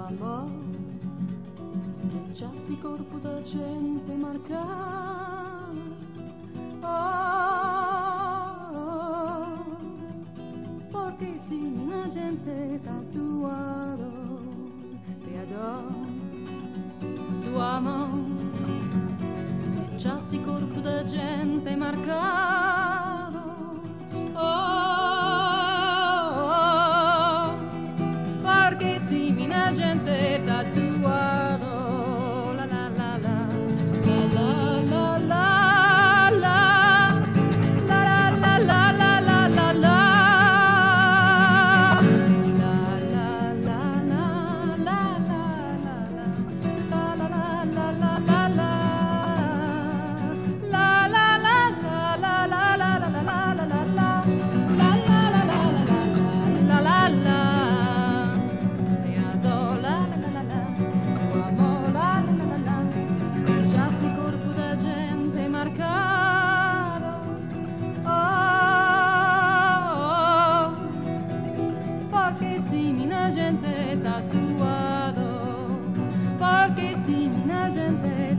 amor che già si corpo da gente marcata. Porque si mina gente tatuado te adoro tu amor che già si corpo da gente marcado. Porque si mina gente tatuado la la la la la la la la gente tatuado, porque si mina gente